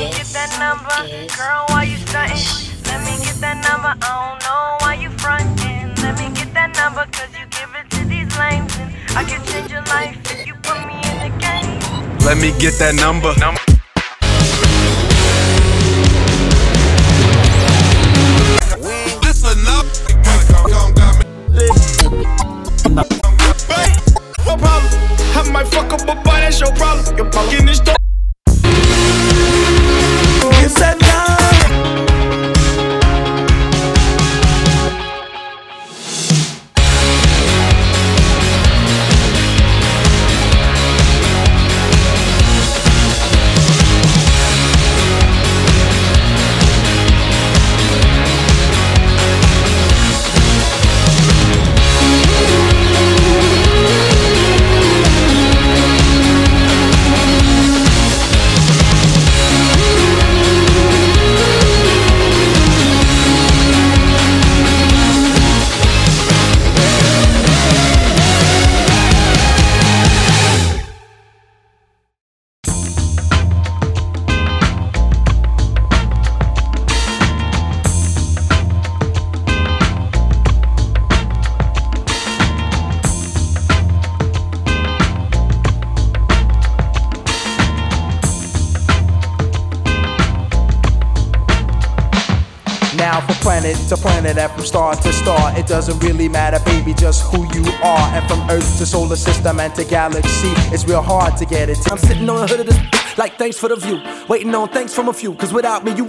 me get that number. Girl, why you stuntin'? Let me get that number. I don't know why you frontin'. Let me get that number, cause you give it to these lames. And I can change your life if you put me in the game. Let me get that number. That's enough. No problem. I might fuck up a boy, that's your problem. Your problem in this door. It's that time. Planet to planet and from star to star, it doesn't really matter, baby, just who you are. And from Earth to solar system and to galaxy, it's real hard to get it. I'm sitting on the hood of this like thanks for the view, waiting on thanks from a few, cause without me you